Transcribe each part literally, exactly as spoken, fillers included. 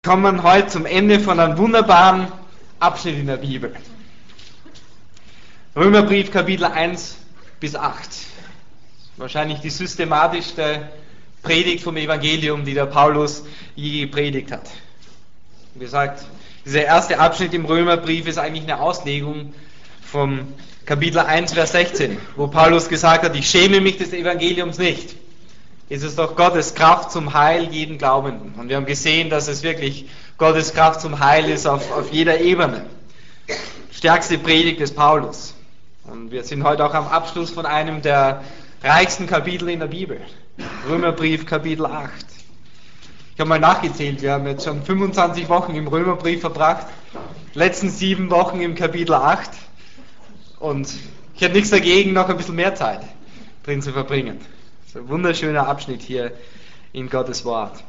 Kommen heute zum Ende von einem wunderbaren Abschnitt in der Bibel. Römerbrief Kapitel eins bis acht. Wahrscheinlich die systematischste Predigt vom Evangelium, die der Paulus je gepredigt hat. Wie gesagt, dieser erste Abschnitt im Römerbrief ist eigentlich eine Auslegung vom Kapitel eins, Vers sechzehn, wo Paulus gesagt hat, ich schäme mich des Evangeliums nicht. Es ist doch Gottes Kraft zum Heil jeden Glaubenden. Und wir haben gesehen, dass es wirklich Gottes Kraft zum Heil ist auf, auf jeder Ebene. Stärkste Predigt des Paulus. Und wir sind heute auch am Abschluss von einem der reichsten Kapitel in der Bibel. Römerbrief Kapitel acht. Ich habe mal nachgezählt, wir haben jetzt schon fünfundzwanzig Wochen im Römerbrief verbracht, die letzten sieben Wochen im Kapitel acht. Und ich hätte nichts dagegen, noch ein bisschen mehr Zeit drin zu verbringen. Ein wunderschöner Abschnitt hier in Gottes Wort.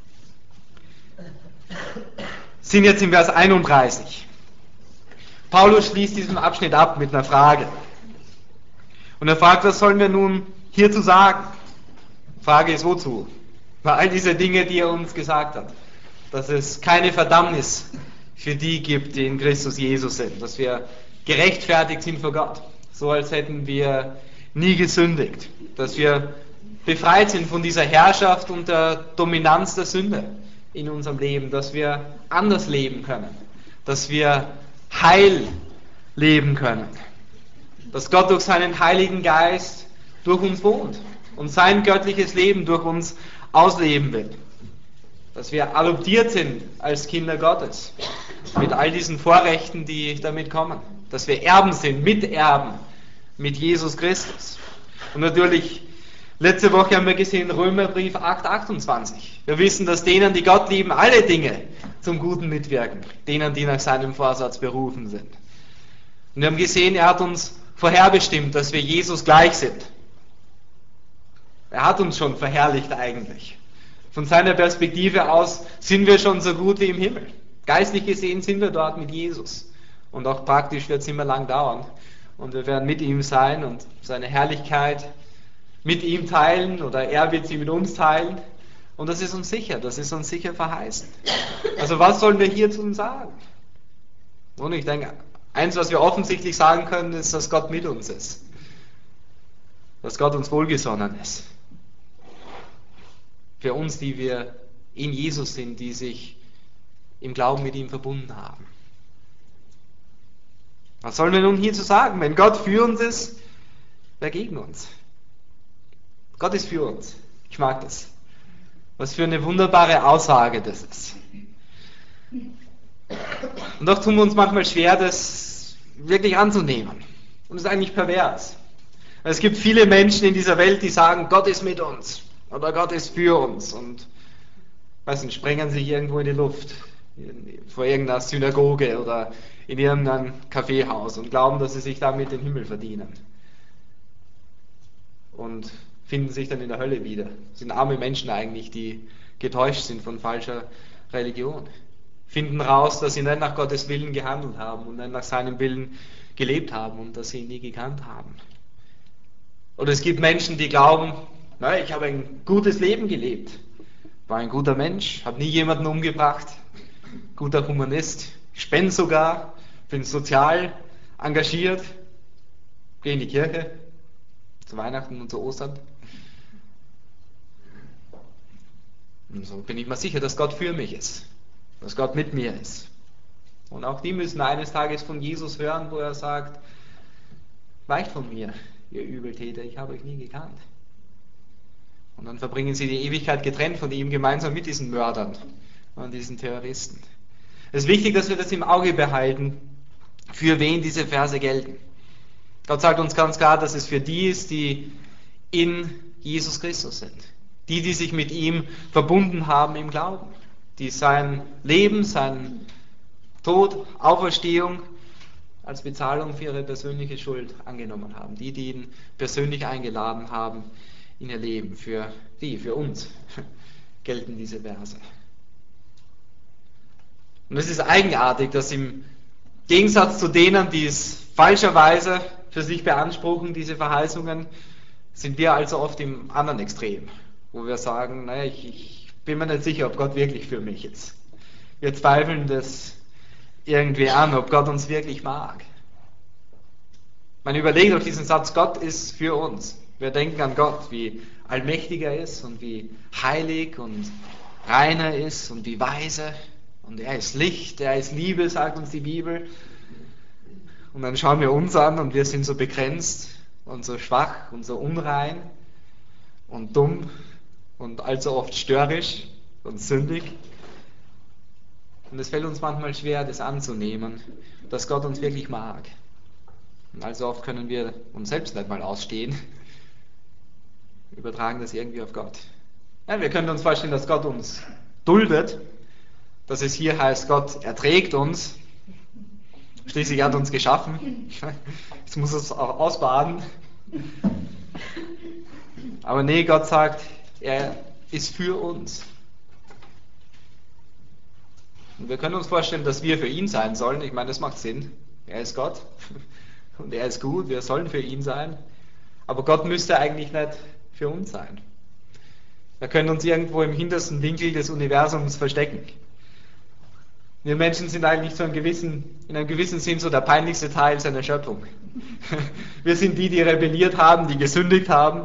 Sind jetzt im Vers einunddreißig. Paulus schließt diesen Abschnitt ab mit einer Frage. Und er fragt, was sollen wir nun hierzu sagen? Frage ist, wozu? Bei all diese Dinge, die er uns gesagt hat. Dass es keine Verdammnis für die gibt, die in Christus Jesus sind. Dass wir gerechtfertigt sind vor Gott. So als hätten wir nie gesündigt. Dass wir befreit sind von dieser Herrschaft und der Dominanz der Sünde in unserem Leben, dass wir anders leben können, dass wir heil leben können, dass Gott durch seinen Heiligen Geist durch uns wohnt und sein göttliches Leben durch uns ausleben will, dass wir adoptiert sind als Kinder Gottes, mit all diesen Vorrechten, die damit kommen, dass wir Erben sind, Miterben mit Jesus Christus. Und natürlich letzte Woche haben wir gesehen, Römerbrief acht, achtundzwanzig. Wir wissen, dass denen, die Gott lieben, alle Dinge zum Guten mitwirken. Denen, die nach seinem Vorsatz berufen sind. Und wir haben gesehen, er hat uns vorherbestimmt, dass wir Jesus gleich sind. Er hat uns schon verherrlicht eigentlich. Von seiner Perspektive aus sind wir schon so gut wie im Himmel. Geistlich gesehen sind wir dort mit Jesus. Und auch praktisch wird es immer lang dauern. Und wir werden mit ihm sein und seine Herrlichkeit mit ihm teilen oder er wird sie mit uns teilen. Und das ist uns sicher, das ist uns sicher verheißen. Also was sollen wir hierzu sagen? Und ich denke, eins, was wir offensichtlich sagen können, ist, dass Gott mit uns ist. Dass Gott uns wohlgesonnen ist. Für uns, die wir in Jesus sind, die sich im Glauben mit ihm verbunden haben. Was sollen wir nun hierzu sagen? Wenn Gott für uns ist, wer gegen uns? Gott ist für uns. Ich mag das. Was für eine wunderbare Aussage das ist. Und doch tun wir uns manchmal schwer, das wirklich anzunehmen. Und es ist eigentlich pervers. Es gibt viele Menschen in dieser Welt, die sagen, Gott ist mit uns. Oder Gott ist für uns. Und weiß nicht, sprengen sich irgendwo in die Luft. Vor irgendeiner Synagoge oder in irgendeinem Kaffeehaus und glauben, dass sie sich damit den Himmel verdienen. Und finden sich dann in der Hölle wieder. Das sind arme Menschen eigentlich, die getäuscht sind von falscher Religion. Finden raus, dass sie nicht nach Gottes Willen gehandelt haben und nicht nach seinem Willen gelebt haben und dass sie ihn nie gekannt haben. Oder es gibt Menschen, die glauben, na, ich habe ein gutes Leben gelebt, war ein guter Mensch, habe nie jemanden umgebracht, guter Humanist, spende sogar, bin sozial engagiert, gehe in die Kirche, zu Weihnachten und zu Ostern. Und so bin ich mir sicher, dass Gott für mich ist, dass Gott mit mir ist. Und auch die müssen eines Tages von Jesus hören, wo er sagt, weicht von mir, ihr Übeltäter, ich habe euch nie gekannt. Und dann verbringen sie die Ewigkeit getrennt von ihm, gemeinsam mit diesen Mördern und diesen Terroristen. Es ist wichtig, dass wir das im Auge behalten, für wen diese Verse gelten. Gott sagt uns ganz klar, dass es für die ist, die in Jesus Christus sind. Die, die sich mit ihm verbunden haben im Glauben. Die sein Leben, sein Tod, Auferstehung als Bezahlung für ihre persönliche Schuld angenommen haben. Die, die ihn persönlich eingeladen haben in ihr Leben. Für die, für uns gelten diese Verse. Und es ist eigenartig, dass im Gegensatz zu denen, die es falscherweise für sich beanspruchen, diese Verheißungen, sind wir also oft im anderen Extrem, wo wir sagen, naja, ich, ich bin mir nicht sicher, ob Gott wirklich für mich ist. wir zweifeln das irgendwie an, ob Gott uns wirklich mag. Man überlegt doch diesen Satz, Gott ist für uns. Wir denken an Gott, wie allmächtig er ist und wie heilig und rein er ist und wie weise. Und er ist Licht, er ist Liebe, sagt uns die Bibel. Und dann schauen wir uns an und wir sind so begrenzt und so schwach und so unrein und dumm und allzu oft störrisch und sündig. Und es fällt uns manchmal schwer, das anzunehmen, dass Gott uns wirklich mag. Und allzu oft können wir uns selbst nicht mal ausstehen, übertragen das irgendwie auf Gott. Ja, wir können uns vorstellen, dass Gott uns duldet, dass es hier heißt, Gott erträgt uns, schließlich hat er uns geschaffen, jetzt muss er es auch ausbaden. Aber nee, Gott sagt, er ist für uns. Und wir können uns vorstellen, dass wir für ihn sein sollen. Ich meine, das macht Sinn. Er ist Gott und er ist gut, wir sollen für ihn sein. Aber Gott müsste eigentlich nicht für uns sein. Wir können uns irgendwo im hintersten Winkel des Universums verstecken. Wir Menschen sind eigentlich so einen gewissen, in einem gewissen Sinn so der peinlichste Teil seiner Schöpfung. Wir sind die, die rebelliert haben, die gesündigt haben.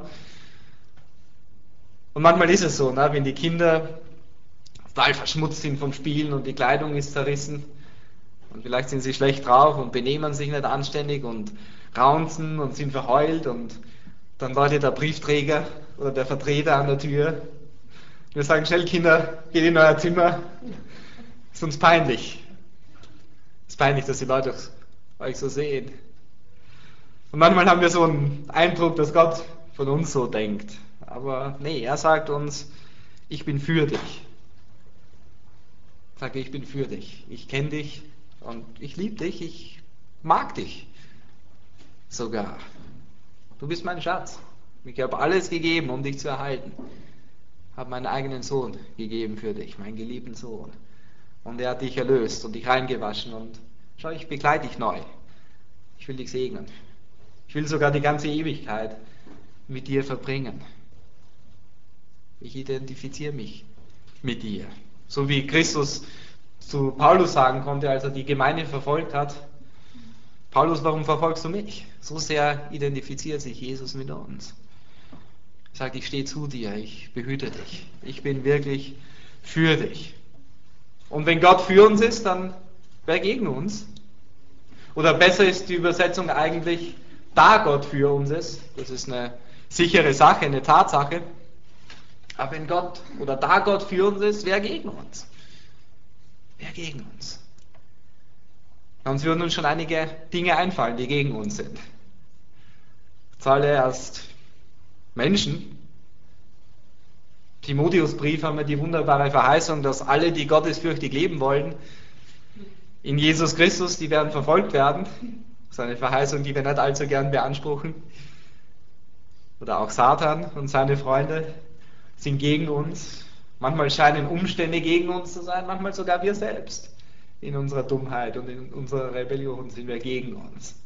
Und manchmal ist es so, ne, wenn die Kinder total verschmutzt sind vom Spielen und die Kleidung ist zerrissen und vielleicht sind sie schlecht drauf und benehmen sich nicht anständig und raunzen und sind verheult und dann läutet der Briefträger oder der Vertreter an der Tür. Wir sagen, schnell Kinder, geht in euer Zimmer. Ist uns peinlich. Ist peinlich, dass die Leute euch so sehen. Und manchmal haben wir so einen Eindruck, dass Gott von uns so denkt. Aber nee, er sagt uns, ich bin für dich. Sage, ich bin für dich. Ich kenne dich und ich liebe dich, ich mag dich sogar. Du bist mein Schatz. Ich habe alles gegeben, um dich zu erhalten. Ich habe meinen eigenen Sohn gegeben für dich, meinen geliebten Sohn. Und er hat dich erlöst und dich reingewaschen. Und schau, ich begleite dich neu. Ich will dich segnen. Ich will sogar die ganze Ewigkeit mit dir verbringen. Ich identifiziere mich mit dir. So wie Christus zu Paulus sagen konnte, als er die Gemeinde verfolgt hat: Paulus, warum verfolgst du mich? So sehr identifiziert sich Jesus mit uns. Er sagt, ich stehe zu dir, ich behüte dich. Ich bin wirklich für dich. Und wenn Gott für uns ist, dann wer gegen uns? Oder besser ist die Übersetzung eigentlich, da Gott für uns ist. Das ist eine sichere Sache, eine Tatsache. Aber wenn Gott oder da Gott für uns ist, wer gegen uns? Wer gegen uns? Uns würden uns schon einige Dinge einfallen, die gegen uns sind. Zuallererst Menschen. Timotheusbrief haben wir die wunderbare Verheißung, dass alle, die gottesfürchtig leben wollen, in Jesus Christus, die werden verfolgt werden. Das ist eine Verheißung, die wir nicht allzu gern beanspruchen. Oder auch Satan und seine Freunde sind gegen uns. Manchmal scheinen Umstände gegen uns zu sein, manchmal sogar wir selbst. In unserer Dummheit und in unserer Rebellion sind wir gegen uns.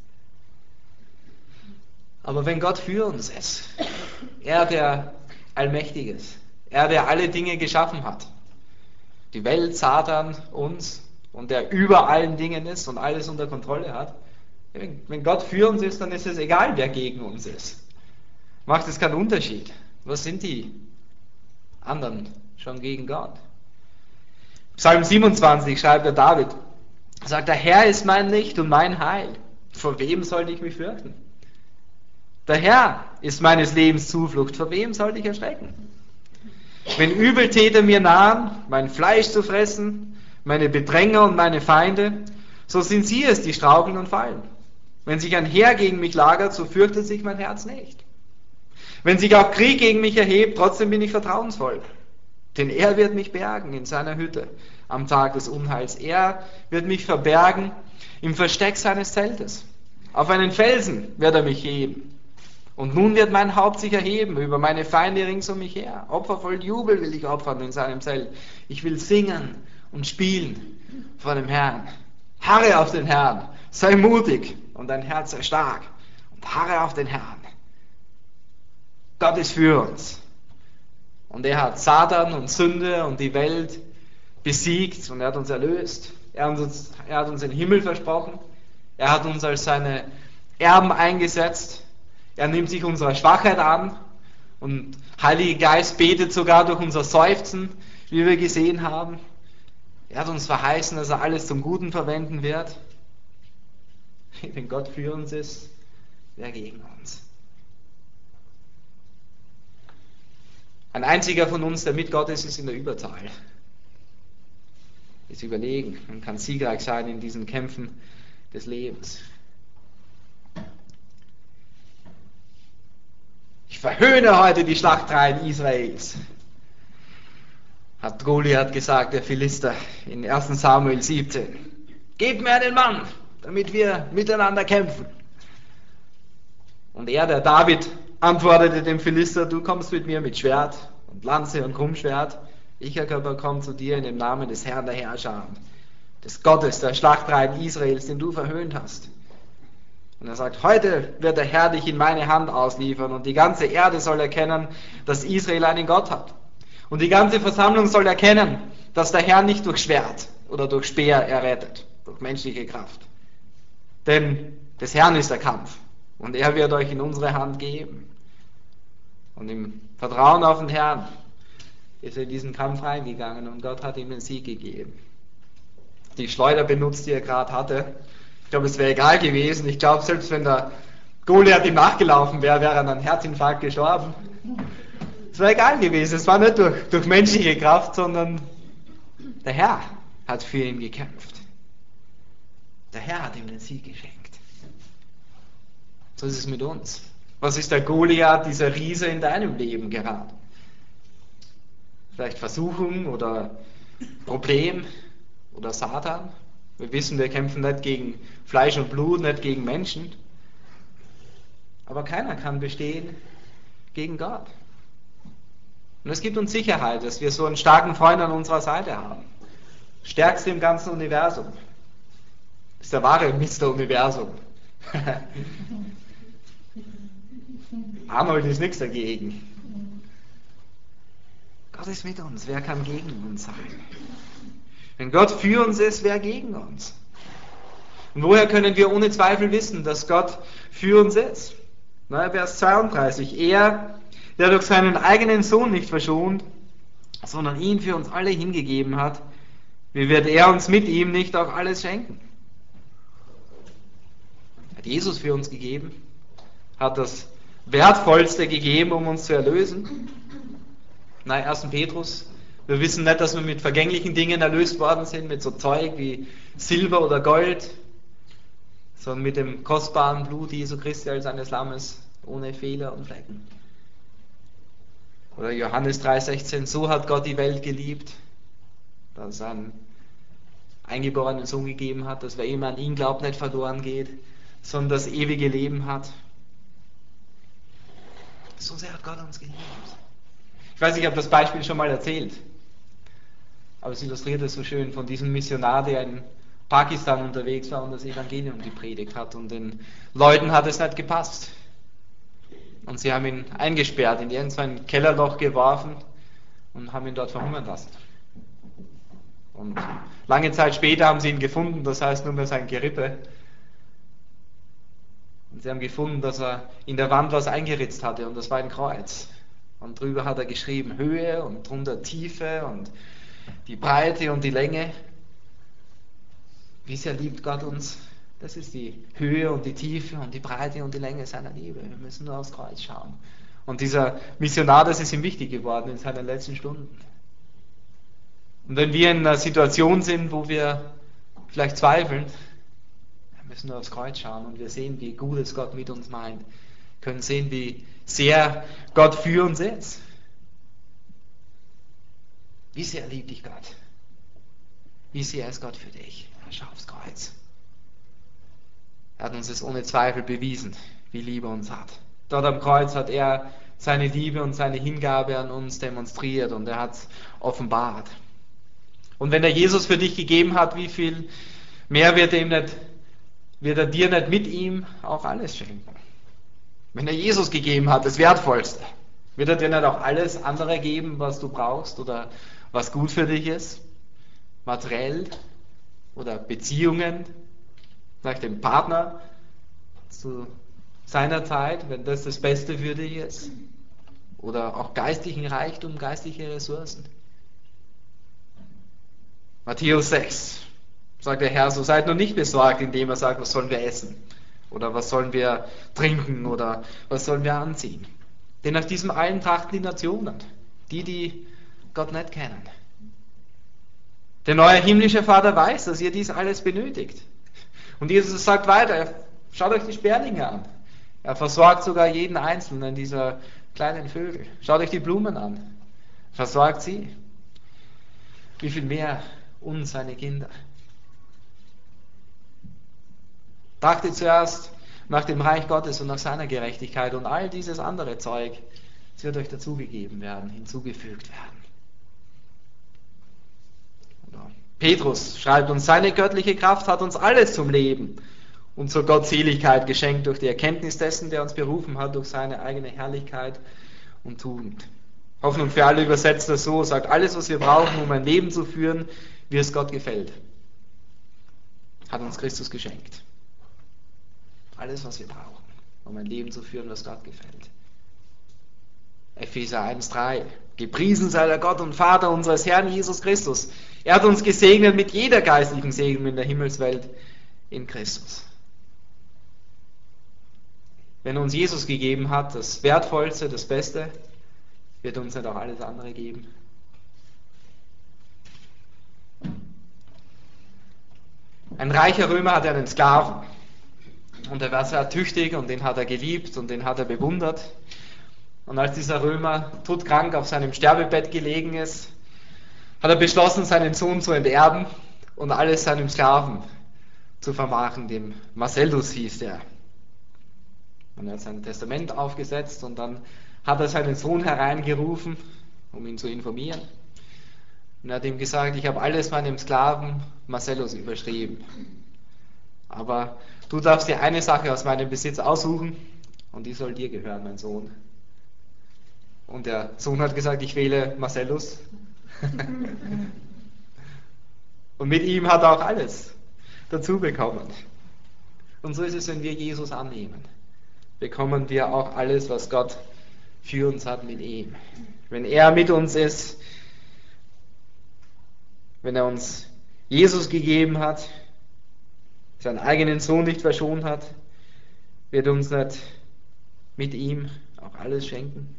Aber wenn Gott für uns ist, er, der allmächtig ist, er, der alle Dinge geschaffen hat, die Welt, Satan, uns, und der über allen Dingen ist und alles unter Kontrolle hat, wenn Gott für uns ist, dann ist es egal, wer gegen uns ist. Macht es keinen Unterschied. Was sind die anderen schon gegen Gott? Psalm siebenundzwanzig schreibt der David, sagt, der Herr ist mein Licht und mein Heil. Vor wem sollte ich mich fürchten? Der Herr ist meines Lebens Zuflucht. Vor wem sollte ich erschrecken? Wenn Übeltäter mir nahen, mein Fleisch zu fressen, meine Bedränger und meine Feinde, so sind sie es, die straucheln und fallen. Wenn sich ein Heer gegen mich lagert, so fürchtet sich mein Herz nicht. Wenn sich auch Krieg gegen mich erhebt, trotzdem bin ich vertrauensvoll. Denn er wird mich bergen in seiner Hütte am Tag des Unheils. Er wird mich verbergen im Versteck seines Zeltes. Auf einen Felsen wird er mich heben. Und nun wird mein Haupt sich erheben über meine Feinde rings um mich her. Opfer voll Jubel will ich opfern in seinem Zelt. Ich will singen und spielen vor dem Herrn. Harre auf den Herrn, sei mutig und dein Herz sei stark. Und harre auf den Herrn. Gott ist für uns. Und er hat Satan und Sünde und die Welt besiegt und er hat uns erlöst. Er hat uns, er hat uns den Himmel versprochen. Er hat uns als seine Erben eingesetzt. Er nimmt sich unserer Schwachheit an und Heiliger Geist betet sogar durch unser Seufzen, wie wir gesehen haben. Er hat uns verheißen, dass er alles zum Guten verwenden wird. Wenn Gott für uns ist, wer gegen uns? Ein einziger von uns, der mit Gott ist, ist in der Überzahl. Ist überlegen und kann siegreich sein in diesen Kämpfen des Lebens. Ich verhöhne heute die Schlachtreihen Israels, hat Goliath gesagt, der Philister, in ersten Samuel siebzehn. Gebt mir einen Mann, damit wir miteinander kämpfen. Und er, der David, antwortete dem Philister, du kommst mit mir mit Schwert und Lanze und Krummschwert. Ich aber komme zu dir in dem Namen des Herrn der Herrscher, des Gottes der Schlachtreihen Israels, den du verhöhnt hast. Und er sagt, heute wird der Herr dich in meine Hand ausliefern und die ganze Erde soll erkennen, dass Israel einen Gott hat. Und die ganze Versammlung soll erkennen, dass der Herr nicht durch Schwert oder durch Speer errettet, durch menschliche Kraft. Denn des Herrn ist der Kampf und er wird euch in unsere Hand geben. Und im Vertrauen auf den Herrn ist er in diesen Kampf reingegangen und Gott hat ihm den Sieg gegeben. Die Schleuder benutzt, die er gerade hatte. Ich glaube, es wäre egal gewesen. Ich glaube, selbst wenn der Goliath ihm nachgelaufen wäre, wäre er an einem Herzinfarkt gestorben. Es wäre egal gewesen. Es war nicht durch, durch menschliche Kraft, sondern der Herr hat für ihn gekämpft. Der Herr hat ihm den Sieg geschenkt. So ist es mit uns. Was ist der Goliath, dieser Riese in deinem Leben gerade? Vielleicht Versuchung oder Problem oder Satan? Wir wissen, wir kämpfen nicht gegen Fleisch und Blut, nicht gegen Menschen. Aber keiner kann bestehen gegen Gott. Und es gibt uns Sicherheit, dass wir so einen starken Freund an unserer Seite haben. Stärkste im ganzen Universum. Das ist der wahre Mister Universum. Arnold ist nichts dagegen. Gott ist mit uns. Wer kann gegen uns sein? Wenn Gott für uns ist, wer gegen uns? Und woher können wir ohne Zweifel wissen, dass Gott für uns ist? Na, Vers zweiunddreißig. Er, der durch seinen eigenen Sohn nicht verschont, sondern ihn für uns alle hingegeben hat, wie wird er uns mit ihm nicht auch alles schenken? Hat Jesus für uns gegeben, hat das Wertvollste gegeben, um uns zu erlösen. Nein, ersten Petrus, wir wissen nicht, dass wir mit vergänglichen Dingen erlöst worden sind, mit so Zeug wie Silber oder Gold, sondern mit dem kostbaren Blut Jesu Christi als eines Lammes, ohne Fehler und Flecken. Oder Johannes drei sechzehn, so hat Gott die Welt geliebt, dass er einen eingeborenen Sohn gegeben hat, dass wer immer an ihn glaubt, nicht verloren geht, sondern das ewige Leben hat. So sehr hat Gott uns geliebt. Ich weiß nicht, ich habe das Beispiel schon mal erzählt, aber es illustriert es so schön von diesem Missionar, der in Pakistan unterwegs war und das Evangelium gepredigt hat und den Leuten hat es nicht gepasst. Und sie haben ihn eingesperrt, in irgendein Kellerloch geworfen und haben ihn dort verhungern lassen. Und lange Zeit später haben sie ihn gefunden, das heißt nur mehr sein Gerippe. Und sie haben gefunden, dass er in der Wand was eingeritzt hatte und das war ein Kreuz. Und drüber hat er geschrieben Höhe und drunter Tiefe und die Breite und die Länge. Wie sehr liebt Gott uns? Das ist die Höhe und die Tiefe und die Breite und die Länge seiner Liebe. Wir müssen nur aufs Kreuz schauen. Und dieser Missionar, das ist ihm wichtig geworden in seinen letzten Stunden. Und wenn wir in einer Situation sind, wo wir vielleicht zweifeln, wir müssen nur aufs Kreuz schauen und wir sehen, wie gut es Gott mit uns meint. Wir können sehen, wie sehr Gott für uns ist. Wie sehr liebt dich Gott? Wie sehr ist Gott für dich? Schau aufs Kreuz. Er hat uns das ohne Zweifel bewiesen, wie lieb er uns hat. Dort am Kreuz hat er seine Liebe und seine Hingabe an uns demonstriert und er hat es offenbart. Und wenn er Jesus für dich gegeben hat, wie viel mehr wird er, ihm nicht, wird er dir nicht mit ihm auch alles schenken? Wenn er Jesus gegeben hat, das Wertvollste, wird er dir nicht auch alles andere geben, was du brauchst oder was gut für dich ist? materiell oder Beziehungen, nach dem Partner zu seiner Zeit, wenn das das Beste für dich ist. Oder auch geistlichen Reichtum, geistliche Ressourcen. Matthäus sechs sagt der Herr, so seid nur nicht besorgt, indem er sagt, was sollen wir essen? Oder was sollen wir trinken? Oder was sollen wir anziehen? Denn nach diesem allen trachten die Nationen, die, die Gott nicht kennen. Denn euer himmlischer Vater weiß, dass ihr dies alles benötigt. Und Jesus sagt weiter, schaut euch die Sperlinge an. Er versorgt sogar jeden einzelnen dieser kleinen Vögel. Schaut euch die Blumen an. Versorgt sie. Wie viel mehr uns, seine Kinder. Trachtet zuerst nach dem Reich Gottes und nach seiner Gerechtigkeit und all dieses andere Zeug, es wird euch dazugegeben werden, hinzugefügt werden. Oder Petrus schreibt uns, seine göttliche Kraft hat uns alles zum Leben und zur Gottseligkeit geschenkt durch die Erkenntnis dessen, der uns berufen hat, durch seine eigene Herrlichkeit und Tugend. Hoffnung für alle übersetzt das so, sagt, alles, was wir brauchen, um ein Leben zu führen, wie es Gott gefällt, hat uns Christus geschenkt. Alles, was wir brauchen, um ein Leben zu führen, was Gott gefällt. Epheser eins drei. Gepriesen sei der Gott und Vater unseres Herrn Jesus Christus. Er hat uns gesegnet mit jeder geistlichen Segen in der Himmelswelt in Christus. Wenn er uns Jesus gegeben hat, das Wertvollste, das Beste, wird er uns nicht auch alles andere geben? Ein reicher Römer hatte einen Sklaven. Und er war sehr tüchtig und den hat er geliebt und den hat er bewundert. Und als dieser Römer todkrank auf seinem Sterbebett gelegen ist, hat er beschlossen, seinen Sohn zu enterben und alles seinem Sklaven zu vermachen, dem Marcellus hieß der. Und er hat sein Testament aufgesetzt und dann hat er seinen Sohn hereingerufen, um ihn zu informieren. Und er hat ihm gesagt, ich habe alles meinem Sklaven Marcellus überschrieben. Aber du darfst dir eine Sache aus meinem Besitz aussuchen und die soll dir gehören, mein Sohn. Und der Sohn hat gesagt, ich wähle Marcellus. Und mit ihm hat er auch alles dazu bekommen. Und so ist es, wenn wir Jesus annehmen. Bekommen wir auch alles, was Gott für uns hat mit ihm. Wenn er mit uns ist, wenn er uns Jesus gegeben hat, seinen eigenen Sohn nicht verschont hat, wird er uns nicht mit ihm auch alles schenken?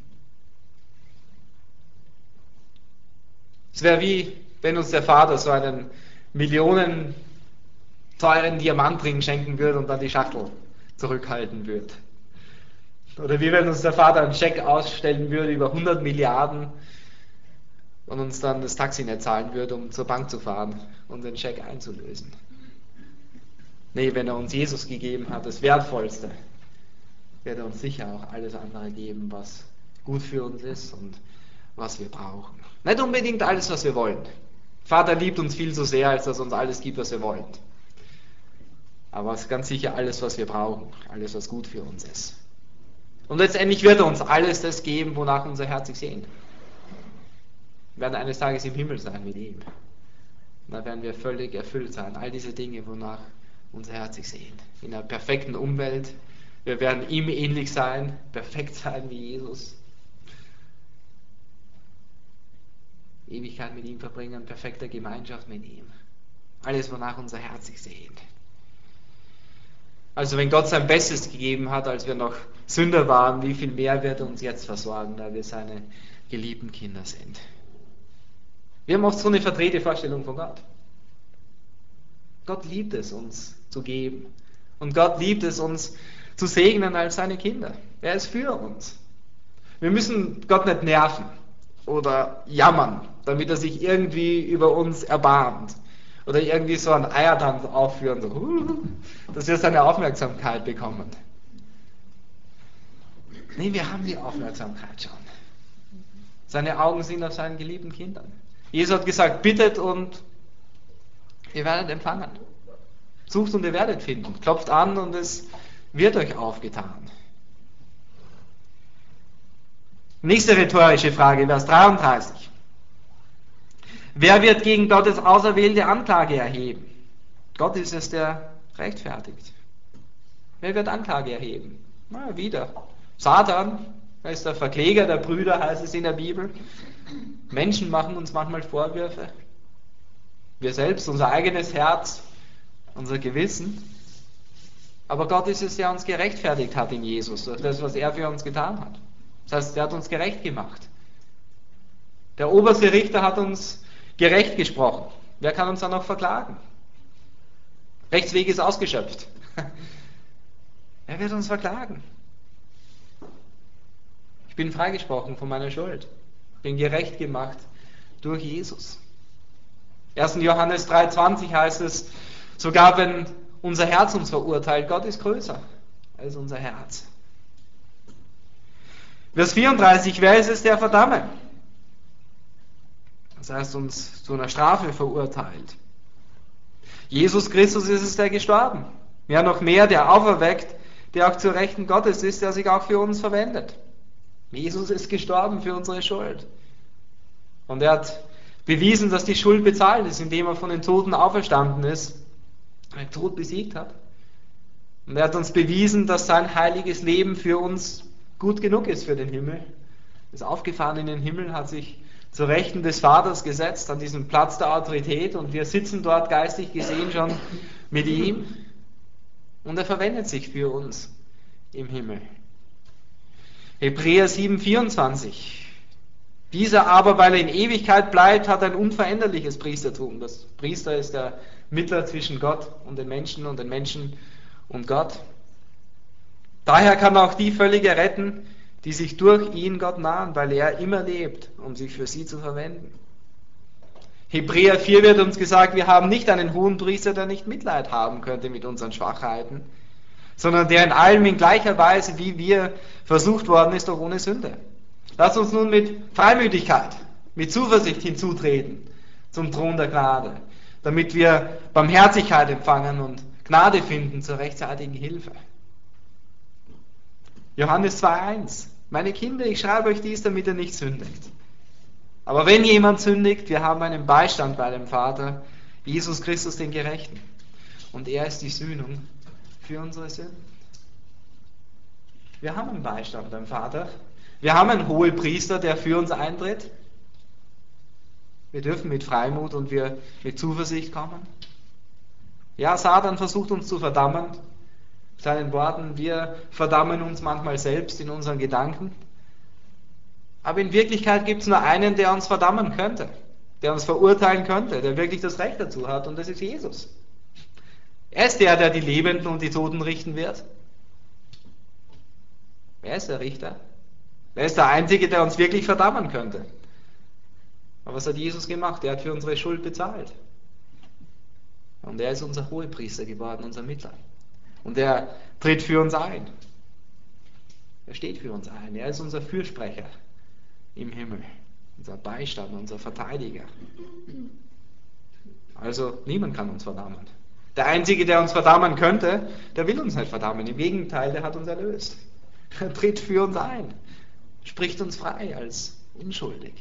Es wäre wie, wenn uns der Vater so einen Millionen teuren Diamantring schenken würde und dann die Schachtel zurückhalten würde. Oder wie wenn uns der Vater einen Scheck ausstellen würde über hundert Milliarden und uns dann das Taxi nicht zahlen würde, um zur Bank zu fahren und den Scheck einzulösen. Nee, wenn er uns Jesus gegeben hat, das Wertvollste, wird er uns sicher auch alles andere geben, was gut für uns ist und was wir brauchen. Nicht unbedingt alles, was wir wollen. Vater liebt uns viel zu sehr, als dass er uns alles gibt, was wir wollen. Aber es ist ganz sicher alles, was wir brauchen, alles, was gut für uns ist. Und letztendlich wird er uns alles das geben, wonach unser Herz sich sehnt. Wir werden eines Tages im Himmel sein mit ihm. Und da werden wir völlig erfüllt sein. All diese Dinge, wonach unser Herz sich sehnt. In einer perfekten Umwelt. Wir werden ihm ähnlich sein, perfekt sein wie Jesus. Ewigkeit mit ihm verbringen, perfekte Gemeinschaft mit ihm. Alles, wonach unser Herz sich sehnt. Also wenn Gott sein Bestes gegeben hat, als wir noch Sünder waren, wie viel mehr wird er uns jetzt versorgen, da wir seine geliebten Kinder sind. Wir haben oft so eine verdrehte Vorstellung von Gott. Gott liebt es, uns zu geben. Und Gott liebt es, uns zu segnen als seine Kinder. Er ist für uns. Wir müssen Gott nicht nerven oder jammern, damit er sich irgendwie über uns erbarmt. Oder irgendwie so einen Eiertanz aufführen, so, dass wir seine Aufmerksamkeit bekommen. Nee, wir haben die Aufmerksamkeit schon. Seine Augen sind auf seinen geliebten Kindern. Jesus hat gesagt, bittet und ihr werdet empfangen. Sucht und ihr werdet finden. Klopft an und es wird euch aufgetan. Nächste rhetorische Frage, Vers dreiunddreißig. Wer wird gegen Gottes Auserwählte Anklage erheben? Gott ist es, der rechtfertigt. Wer wird Anklage erheben? Na, wieder. Satan, er ist der Verkläger der Brüder, heißt es in der Bibel. Menschen machen uns manchmal Vorwürfe. Wir selbst, unser eigenes Herz, unser Gewissen. Aber Gott ist es, der uns gerechtfertigt hat in Jesus, durch das, was er für uns getan hat. Das heißt, er hat uns gerecht gemacht. Der oberste Richter hat uns gerecht gesprochen. Wer kann uns dann noch verklagen? Rechtsweg ist ausgeschöpft. Wer wird uns verklagen? Ich bin freigesprochen von meiner Schuld. Ich bin gerecht gemacht durch Jesus. erster Johannes drei zwanzig heißt es, sogar wenn unser Herz uns verurteilt, Gott ist größer als unser Herz. Vers vierunddreißig, wer ist es, der verdamme? Das heißt, uns zu einer Strafe verurteilt. Jesus Christus ist es, der gestorben. Ja, noch mehr, der auferweckt, der auch zur Rechten Gottes ist, der sich auch für uns verwendet. Jesus ist gestorben für unsere Schuld. Und er hat bewiesen, dass die Schuld bezahlt ist, indem er von den Toten auferstanden ist, den Tod besiegt hat. Und er hat uns bewiesen, dass sein heiliges Leben für uns gut genug ist für den Himmel. Er ist aufgefahren in den Himmel, hat sich zur Rechten des Vaters gesetzt, an diesem Platz der Autorität, und wir sitzen dort geistig gesehen schon mit ihm, und er verwendet sich für uns im Himmel. Hebräer sieben vierundzwanzig. Dieser aber, weil er in Ewigkeit bleibt, hat ein unveränderliches Priestertum. Das Priester ist der Mittler zwischen Gott und den Menschen und den Menschen und Gott. Daher kann auch die völlig retten, die sich durch ihn Gott nahen, weil er immer lebt, um sich für sie zu verwenden. Hebräer vier wird uns gesagt, wir haben nicht einen hohen Priester, der nicht Mitleid haben könnte mit unseren Schwachheiten, sondern der in allem in gleicher Weise, wie wir versucht worden ist, doch ohne Sünde. Lasst uns nun mit Freimütigkeit, mit Zuversicht hinzutreten zum Thron der Gnade, damit wir Barmherzigkeit empfangen und Gnade finden zur rechtzeitigen Hilfe. Johannes zwei eins. Meine Kinder, ich schreibe euch dies, damit ihr nicht sündigt. Aber wenn jemand sündigt, wir haben einen Beistand bei dem Vater, Jesus Christus den Gerechten. Und er ist die Sühnung für unsere Sünden. Wir haben einen Beistand beim Vater. Wir haben einen Hohepriester, der für uns eintritt. Wir dürfen mit Freimut und wir mit Zuversicht kommen. Ja, Satan versucht uns zu verdammen. Mit seinen Worten, wir verdammen uns manchmal selbst in unseren Gedanken. Aber in Wirklichkeit gibt es nur einen, der uns verdammen könnte, der uns verurteilen könnte, der wirklich das Recht dazu hat, und das ist Jesus. Er ist der, der die Lebenden und die Toten richten wird. Wer ist der Richter? Wer ist der Einzige, der uns wirklich verdammen könnte? Aber was hat Jesus gemacht? Er hat für unsere Schuld bezahlt. Und er ist unser Hohepriester geworden, unser Mittler. Und er tritt für uns ein. Er steht für uns ein. Er ist unser Fürsprecher im Himmel. Unser Beistand, unser Verteidiger. Also niemand kann uns verdammen. Der Einzige, der uns verdammen könnte, der will uns nicht verdammen. Im Gegenteil, der hat uns erlöst. Er tritt für uns ein. Spricht uns frei als unschuldig.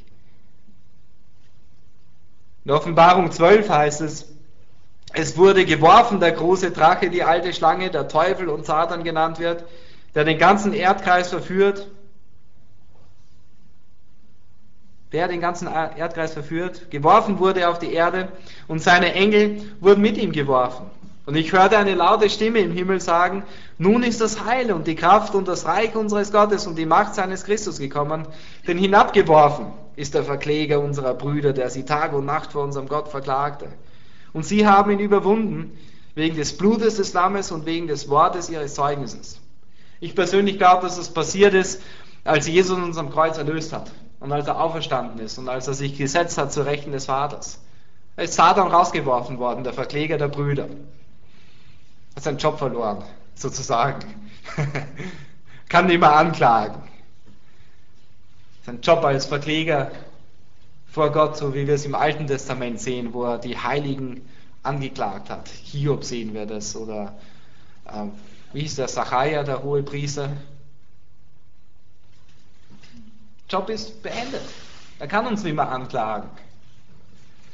In Offenbarung zwölf heißt es, es wurde geworfen, der große Drache, die alte Schlange, der Teufel und Satan genannt wird, der den ganzen Erdkreis verführt. Der den ganzen Erdkreis verführt. Geworfen wurde er auf die Erde und seine Engel wurden mit ihm geworfen. Und ich hörte eine laute Stimme im Himmel sagen, nun ist das Heil und die Kraft und das Reich unseres Gottes und die Macht seines Christus gekommen, denn hinabgeworfen ist der Verkläger unserer Brüder, der sie Tag und Nacht vor unserem Gott verklagte. Und sie haben ihn überwunden, wegen des Blutes des Lammes und wegen des Wortes ihres Zeugnisses. Ich persönlich glaube, dass das passiert ist, als Jesus uns am Kreuz erlöst hat und als er auferstanden ist und als er sich gesetzt hat zur Rechten des Vaters. Da ist Satan rausgeworfen worden, der Verkläger der Brüder. Hat seinen Job verloren, sozusagen. Kann nicht mehr anklagen. Sein Job als Verkläger vor Gott, so wie wir es im Alten Testament sehen, wo er die Heiligen angeklagt hat. Hiob sehen wir das, oder äh, wie hieß der, Sacharja, der Hohepriester. Job ist beendet. Er kann uns nicht mehr anklagen.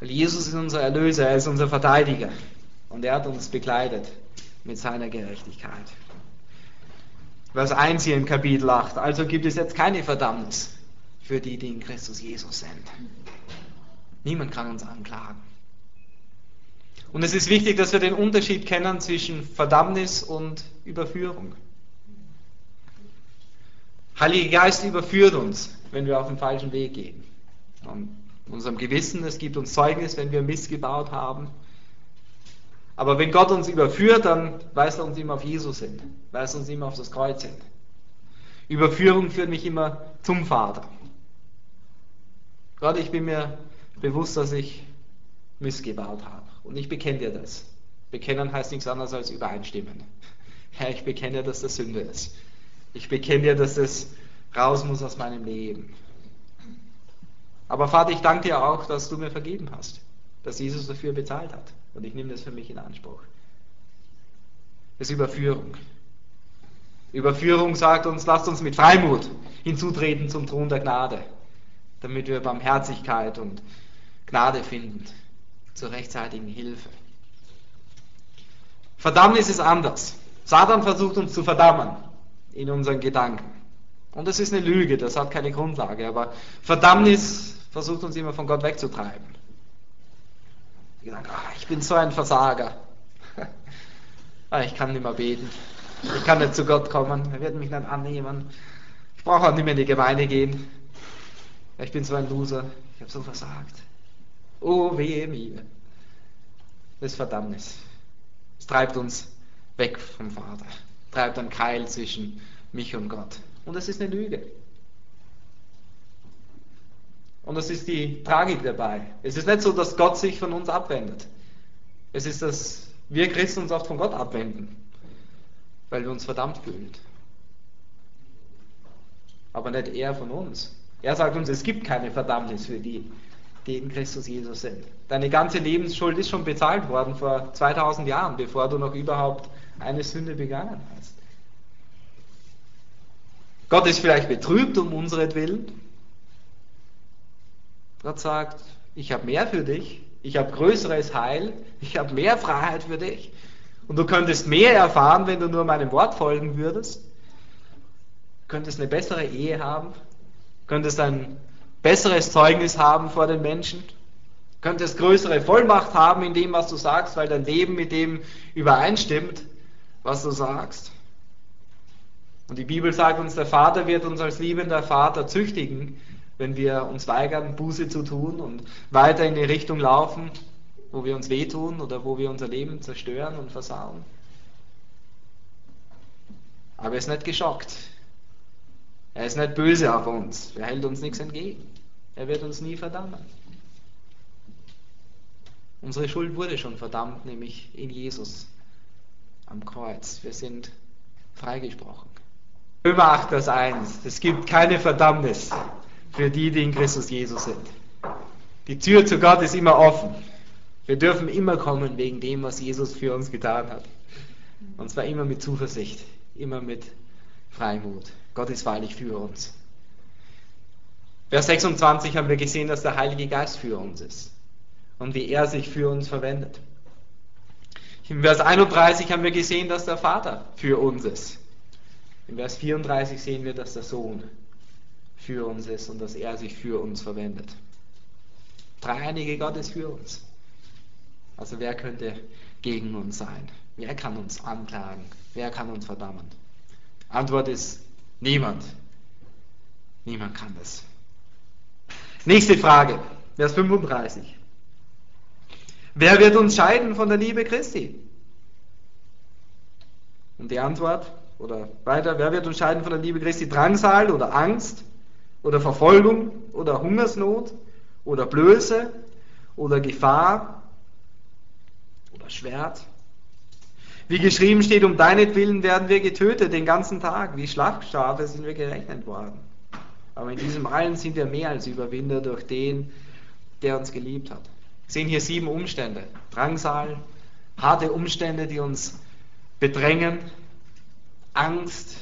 Weil Jesus ist unser Erlöser, er ist unser Verteidiger. Und er hat uns bekleidet mit seiner Gerechtigkeit. Vers eins hier im Kapitel acht. Also gibt es jetzt keine Verdammnis für die, die in Christus Jesus sind. Niemand kann uns anklagen. Und es ist wichtig, dass wir den Unterschied kennen zwischen Verdammnis und Überführung. Heiliger Geist überführt uns, wenn wir auf den falschen Weg gehen. Und unserem Gewissen, es gibt uns Zeugnis, wenn wir Mist gebaut haben. Aber wenn Gott uns überführt, dann weist er uns immer auf Jesus hin, weist uns immer auf das Kreuz hin. Überführung führt mich immer zum Vater. Gott, ich bin mir bewusst, dass ich Mist gebaut habe. Und ich bekenne dir das. Bekennen heißt nichts anderes als übereinstimmen. Herr, ich bekenne dir, dass das Sünde ist. Ich bekenne dir, dass das raus muss aus meinem Leben. Aber Vater, ich danke dir auch, dass du mir vergeben hast, dass Jesus dafür bezahlt hat. Und ich nehme das für mich in Anspruch. Das ist Überführung. Überführung sagt uns, lasst uns mit Freimut hinzutreten zum Thron der Gnade, damit wir Barmherzigkeit und Gnade finden, zur rechtzeitigen Hilfe. Verdammnis ist anders. Satan versucht uns zu verdammen in unseren Gedanken. Und das ist eine Lüge, das hat keine Grundlage. Aber Verdammnis versucht uns immer von Gott wegzutreiben. Ich sage, ah, ich bin so ein Versager. ah, ich kann nicht mehr beten. Ich kann nicht zu Gott kommen. Er wird mich nicht annehmen. Ich brauche auch nicht mehr in die Gemeinde gehen. Ich bin so ein Loser. Ich habe so versagt. Oh, wehe mir. Das ist Verdammnis. Es treibt uns weg vom Vater. Treibt einen Keil zwischen mich und Gott. Und das ist eine Lüge. Und das ist die Tragik dabei. Es ist nicht so, dass Gott sich von uns abwendet. Es ist, dass wir Christen uns oft von Gott abwenden, weil wir uns verdammt fühlen. Aber nicht er von uns. Er sagt uns, es gibt keine Verdammnis für die, die in Christus Jesus sind. Deine ganze Lebensschuld ist schon bezahlt worden vor zweitausend Jahren, bevor du noch überhaupt eine Sünde begangen hast. Gott ist vielleicht betrübt um unseretwillen. Gott sagt, ich habe mehr für dich, ich habe größeres Heil, ich habe mehr Freiheit für dich und du könntest mehr erfahren, wenn du nur meinem Wort folgen würdest. Du könntest eine bessere Ehe haben, könntest ein besseres Zeugnis haben vor den Menschen, könntest größere Vollmacht haben in dem, was du sagst, weil dein Leben mit dem übereinstimmt, was du sagst. Und die Bibel sagt uns, der Vater wird uns als liebender Vater züchtigen, wenn wir uns weigern, Buße zu tun und weiter in die Richtung laufen, wo wir uns wehtun oder wo wir unser Leben zerstören und versauen. Aber er ist nicht geschockt. Er ist nicht böse auf uns. Er hält uns nichts entgegen. Er wird uns nie verdammen. Unsere Schuld wurde schon verdammt, nämlich in Jesus am Kreuz. Wir sind freigesprochen. Römer acht, Vers eins. Es gibt keine Verdammnis für die, die in Christus Jesus sind. Die Tür zu Gott ist immer offen. Wir dürfen immer kommen wegen dem, was Jesus für uns getan hat. Und zwar immer mit Zuversicht, immer mit Freimut. Gott ist wahrlich für uns. Vers sechsundzwanzig haben wir gesehen, dass der Heilige Geist für uns ist und wie er sich für uns verwendet. Im Vers einunddreißig haben wir gesehen, dass der Vater für uns ist. Im Vers vierunddreißig sehen wir, dass der Sohn für uns ist und dass er sich für uns verwendet. Dreieinige Gott ist für uns. Also wer könnte gegen uns sein? Wer kann uns anklagen? Wer kann uns verdammen? Antwort ist niemand. Niemand kann das. Nächste Frage, Vers fünfunddreißig. Wer wird uns scheiden von der Liebe Christi? Und die Antwort, oder weiter, wer wird uns scheiden von der Liebe Christi? Drangsal oder Angst oder Verfolgung oder Hungersnot oder Blöße oder Gefahr oder Schwert? Wie geschrieben steht, um deinetwillen werden wir getötet den ganzen Tag. Wie Schlachtschafe sind wir gerechnet worden. Aber in diesem allen sind wir mehr als Überwinder durch den, der uns geliebt hat. Wir sehen hier sieben Umstände. Drangsal, harte Umstände, die uns bedrängen, Angst,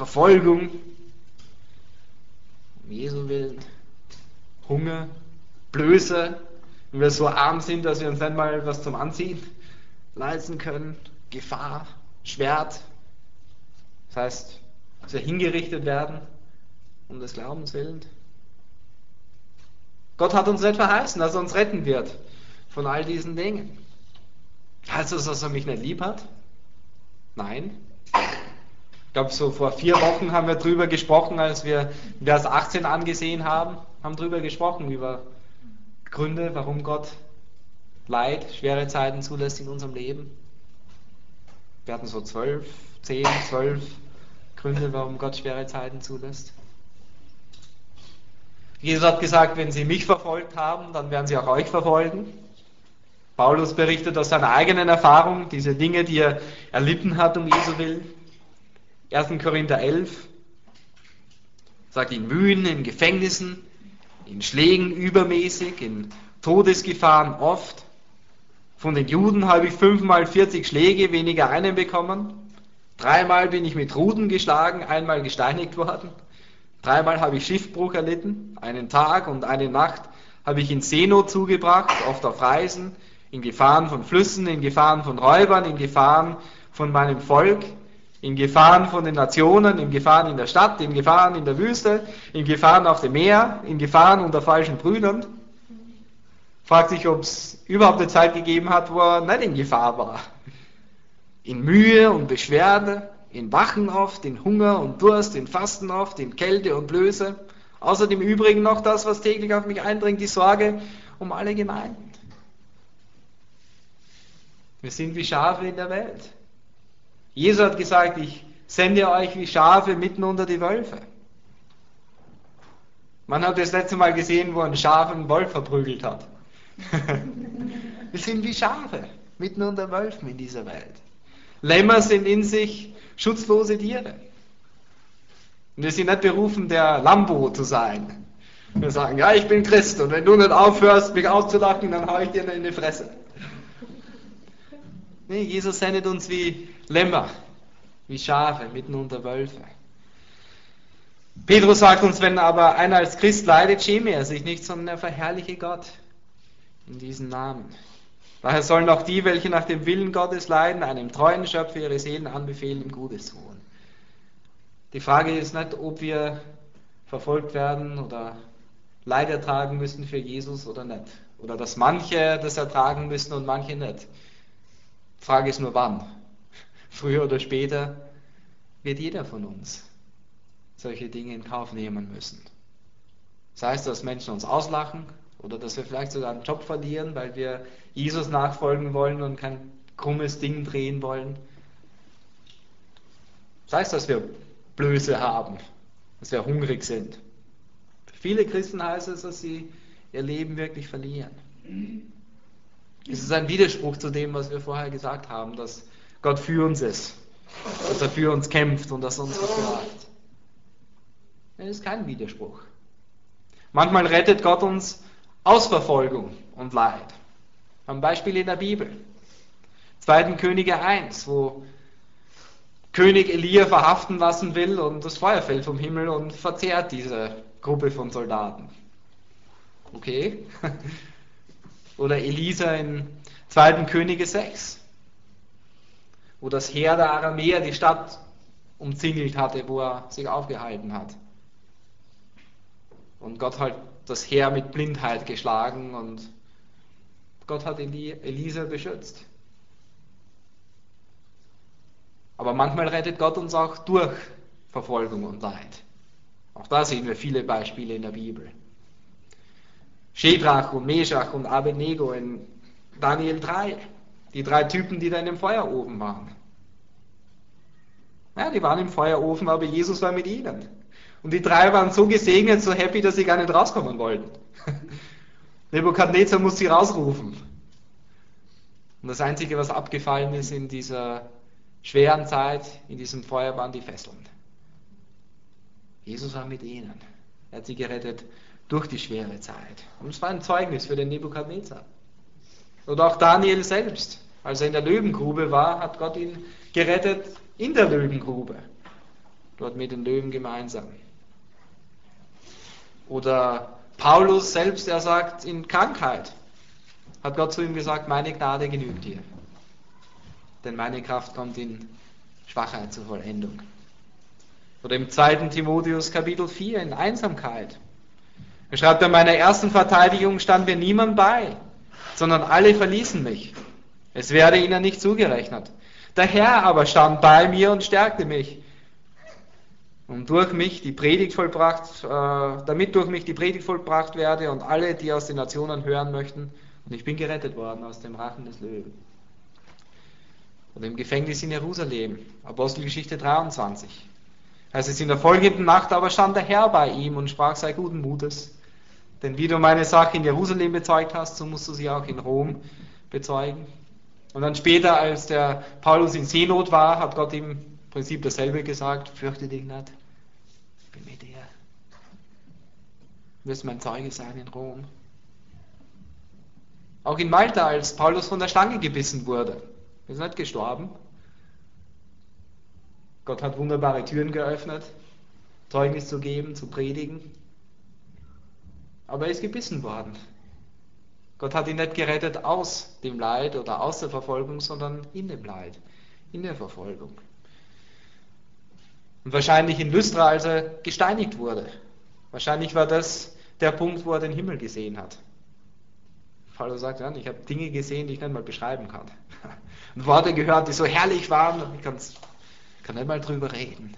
Verfolgung, um Jesu willen, Hunger, Blöße, wenn wir so arm sind, dass wir uns nicht mal was zum Anziehen leisten können, Gefahr, Schwert, das heißt, dass wir hingerichtet werden, um des Glaubens willen. Gott hat uns nicht verheißen, dass er uns retten wird von all diesen Dingen. Heißt das, dass er mich nicht lieb hat? Nein. Ich glaube, so vor vier Wochen haben wir drüber gesprochen, als wir Vers achtzehn angesehen haben, haben drüber gesprochen, über Gründe, warum Gott Leid, schwere Zeiten zulässt in unserem Leben. Wir hatten so zwölf, zehn, zwölf Gründe, warum Gott schwere Zeiten zulässt. Jesus hat gesagt, wenn sie mich verfolgt haben, dann werden sie auch euch verfolgen. Paulus berichtet aus seiner eigenen Erfahrung, diese Dinge, die er erlitten hat um Jesu willen. erster Korinther elf sagt, in Mühen, in Gefängnissen, in Schlägen übermäßig, in Todesgefahren oft. Von den Juden habe ich fünfmal vierzig Schläge, weniger einen bekommen. Dreimal bin ich mit Ruten geschlagen, einmal gesteinigt worden. Dreimal habe ich Schiffbruch erlitten, einen Tag und eine Nacht habe ich in Seenot zugebracht, oft auf Reisen, in Gefahren von Flüssen, in Gefahren von Räubern, in Gefahren von meinem Volk, in Gefahren von den Nationen, in Gefahren in der Stadt, in Gefahren in der Wüste, in Gefahren auf dem Meer, in Gefahren unter falschen Brüdern. Fragt sich, ob es überhaupt eine Zeit gegeben hat, wo er nicht in Gefahr war. In Mühe und Beschwerde, in Wachen oft, in Hunger und Durst, in Fasten oft, in Kälte und Blöße. Außerdem im Übrigen noch das, was täglich auf mich eindringt, die Sorge um alle Gemeinden. Wir sind wie Schafe in der Welt. Jesus hat gesagt, ich sende euch wie Schafe mitten unter die Wölfe. Man hat das letzte Mal gesehen, wo ein Schaf einen Wolf verprügelt hat. Wir sind wie Schafe mitten unter Wölfen in dieser Welt. Lämmer sind in sich schutzlose Tiere. Und wir sind nicht berufen, der Lambo zu sein. Wir sagen, ja, ich bin Christ und wenn du nicht aufhörst, mich auszulachen, dann hau ich dir in die Fresse. Nee, Jesus sendet uns wie Lämmer, wie Schafe mitten unter Wölfe. Petrus sagt uns, wenn aber einer als Christ leidet, schäme er sich nicht, sondern er verherrliche Gott in diesem Namen. Daher sollen auch die, welche nach dem Willen Gottes leiden, einem treuen Schöpfer ihre Seelen anbefehlen, ihm Gutes tun. Die Frage ist nicht, ob wir verfolgt werden oder Leid ertragen müssen für Jesus oder nicht. Oder dass manche das ertragen müssen und manche nicht. Die Frage ist nur wann. Früher oder später wird jeder von uns solche Dinge in Kauf nehmen müssen. Das heißt, dass Menschen uns auslachen oder dass wir vielleicht sogar einen Job verlieren, weil wir Jesus nachfolgen wollen und kein krummes Ding drehen wollen. Das heißt, dass wir Blöße haben, dass wir hungrig sind. Für viele Christen heißt es, dass sie ihr Leben wirklich verlieren. Es ist ein Widerspruch zu dem, was wir vorher gesagt haben, dass Gott für uns ist, dass er für uns kämpft und dass er uns befragt. Es ist kein Widerspruch. Manchmal rettet Gott uns aus Verfolgung und Leid. Ein Beispiel in der Bibel. zweiter Könige eins, wo König Elia verhaften lassen will und das Feuer fällt vom Himmel und verzehrt diese Gruppe von Soldaten. Okay. Oder Elisa in zweiter Könige sechs, wo das Heer der Aramäer die Stadt umzingelt hatte, wo er sich aufgehalten hat. Und Gott hat das Heer mit Blindheit geschlagen und Gott hat Elisa beschützt. Aber manchmal rettet Gott uns auch durch Verfolgung und Leid. Auch da sehen wir viele Beispiele in der Bibel. Schedrach und Meschach und Abednego in Daniel drei. Die drei Typen, die da in dem Feuerofen waren. Ja, die waren im Feuerofen, aber Jesus war mit ihnen. Und die drei waren so gesegnet, so happy, dass sie gar nicht rauskommen wollten. Nebukadnezar muss sie rausrufen. Und das Einzige, was abgefallen ist in dieser schweren Zeit, in diesem Feuer, waren die Fesseln. Jesus war mit ihnen. Er hat sie gerettet durch die schwere Zeit. Und es war ein Zeugnis für den Nebukadnezar. Oder auch Daniel selbst. Als er in der Löwengrube war, hat Gott ihn gerettet in der Löwengrube. Dort mit den Löwen gemeinsam. Oder Paulus selbst, er sagt, in Krankheit hat Gott zu ihm gesagt, meine Gnade genügt dir. Denn meine Kraft kommt in Schwachheit zur Vollendung. Oder im zweiten Timotheus Kapitel vier in Einsamkeit. Er schreibt, bei meiner ersten Verteidigung stand mir niemand bei, sondern alle verließen mich. Es werde ihnen nicht zugerechnet. Der Herr aber stand bei mir und stärkte mich. Und durch mich die Predigt vollbracht, äh, damit durch mich die Predigt vollbracht werde und alle, die aus den Nationen hören möchten. Und ich bin gerettet worden aus dem Rachen des Löwen. Und im Gefängnis in Jerusalem, Apostelgeschichte dreiundzwanzig. Heißt es, in der folgenden Nacht aber stand der Herr bei ihm und sprach, sei guten Mutes. Denn wie du meine Sache in Jerusalem bezeugt hast, so musst du sie auch in Rom bezeugen. Und dann später, als der Paulus in Seenot war, hat Gott ihm im Prinzip dasselbe gesagt, fürchte dich nicht, ich bin mit dir. Du wirst mein Zeuge sein in Rom. Auch in Malta, als Paulus von der Schlange gebissen wurde, ist nicht gestorben. Gott hat wunderbare Türen geöffnet, Zeugnis zu geben, zu predigen. Aber er ist gebissen worden. Gott hat ihn nicht gerettet aus dem Leid oder aus der Verfolgung, sondern in dem Leid, in der Verfolgung. Und wahrscheinlich in Lystra, als er gesteinigt wurde. Wahrscheinlich war das der Punkt, wo er den Himmel gesehen hat. Paulus sagt, ja, ich habe Dinge gesehen, die ich nicht mal beschreiben kann. Und Worte gehört, die so herrlich waren, ich kann's, kann nicht mal drüber reden.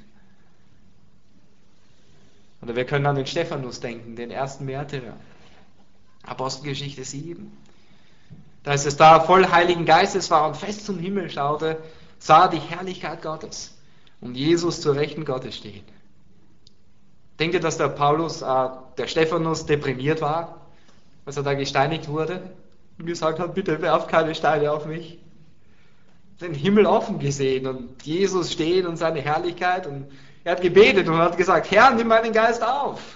Oder wir können an den Stephanus denken, den ersten Märtyrer. Apostelgeschichte sieben. Da ist es da voll Heiligen Geistes war und fest zum Himmel schaute, sah die Herrlichkeit Gottes und Jesus zur Rechten Gottes stehen. Denkt ihr, dass der Paulus, äh, der Stephanus deprimiert war, als er da gesteinigt wurde und gesagt hat, bitte werft keine Steine auf mich? Den Himmel offen gesehen und Jesus stehen und seine Herrlichkeit und er hat gebetet und hat gesagt, Herr, nimm meinen Geist auf.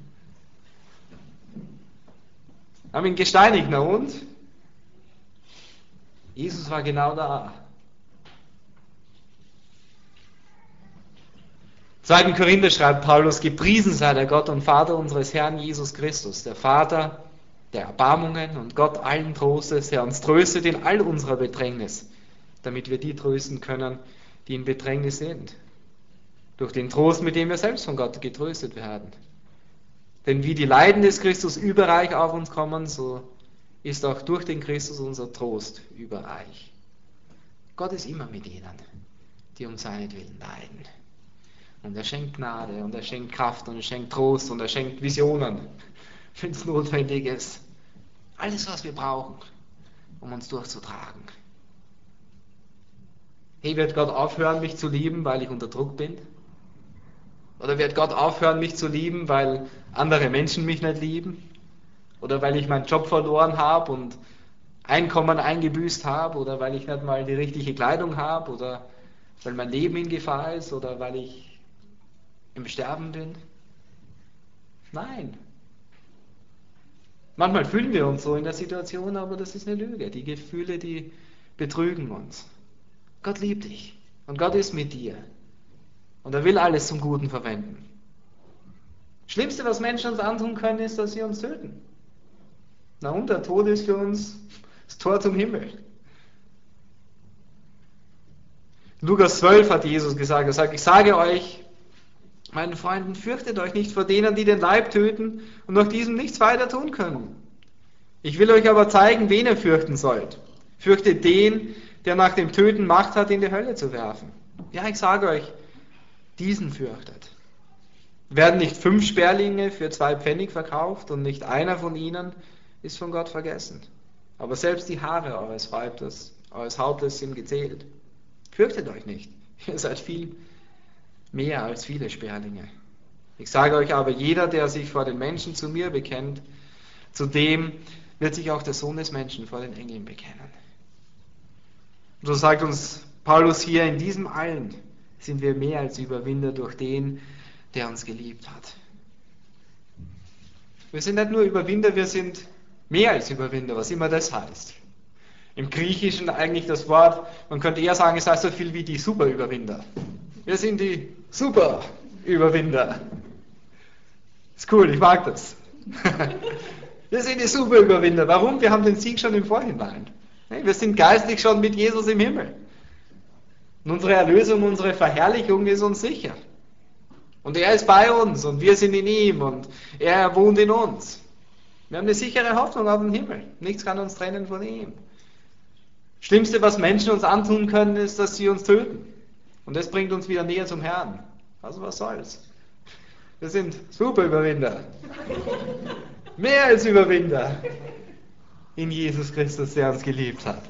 Haben ihn gesteinigt, na und? Jesus war genau da. zweiten Korinther schreibt Paulus, gepriesen sei der Gott und Vater unseres Herrn Jesus Christus, der Vater der Erbarmungen und Gott allen Trostes, der uns tröstet in all unserer Bedrängnis, damit wir die trösten können, die in Bedrängnis sind. Durch den Trost, mit dem wir selbst von Gott getröstet werden. Denn wie die Leiden des Christus überreich auf uns kommen, so ist auch durch den Christus unser Trost überreich. Gott ist immer mit ihnen, die um seinetwillen leiden. Und er schenkt Gnade und er schenkt Kraft und er schenkt Trost und er schenkt Visionen, wenn es notwendig ist. Alles, was wir brauchen, um uns durchzutragen. Hey, wird Gott aufhören, mich zu lieben, weil ich unter Druck bin? Oder wird Gott aufhören, mich zu lieben, weil andere Menschen mich nicht lieben? Oder weil ich meinen Job verloren habe und Einkommen eingebüßt habe? Oder weil ich nicht mal die richtige Kleidung habe? Oder weil mein Leben in Gefahr ist? Oder weil ich im Sterben bin? Nein. Manchmal fühlen wir uns so in der Situation, aber das ist eine Lüge. Die Gefühle, die betrügen uns. Gott liebt dich und Gott ist mit dir. Und er will alles zum Guten verwenden. Das Schlimmste, was Menschen uns antun können, ist, dass sie uns töten. Na und der Tod ist für uns das Tor zum Himmel. Lukas zwölf hat Jesus gesagt, er sagt, ich sage euch, meinen Freunden, fürchtet euch nicht vor denen, die den Leib töten und nach diesem nichts weiter tun können. Ich will euch aber zeigen, wen ihr fürchten sollt. Fürchtet den, der nach dem Töten Macht hat, in die Hölle zu werfen. Ja, ich sage euch, diesen fürchtet. Werden nicht fünf Sperlinge für zwei Pfennig verkauft und nicht einer von ihnen ist von Gott vergessen. Aber selbst die Haare eures Hauptes, eures Hauptes sind gezählt. Fürchtet euch nicht, ihr seid viel mehr als viele Sperlinge. Ich sage euch aber, jeder, der sich vor den Menschen zu mir bekennt, zu dem wird sich auch der Sohn des Menschen vor den Engeln bekennen. Und so sagt uns Paulus hier, in diesem allen sind wir mehr als Überwinder durch den, der uns geliebt hat. Wir sind nicht nur Überwinder, wir sind mehr als Überwinder, was immer das heißt. Im Griechischen eigentlich das Wort, man könnte eher sagen, es heißt so viel wie die Superüberwinder. Wir sind die Superüberwinder. Ist cool, ich mag das. Wir sind die Superüberwinder. Warum? Wir haben den Sieg schon im Vorhinein. Wir sind geistlich schon mit Jesus im Himmel. Und unsere Erlösung, unsere Verherrlichung ist uns sicher. Und er ist bei uns und wir sind in ihm und er wohnt in uns. Wir haben eine sichere Hoffnung auf den Himmel. Nichts kann uns trennen von ihm. Das Schlimmste, was Menschen uns antun können, ist, dass sie uns töten. Und das bringt uns wieder näher zum Herrn. Also was soll's? Wir sind Superüberwinder. Mehr als Überwinder. In Jesus Christus, der uns geliebt hat.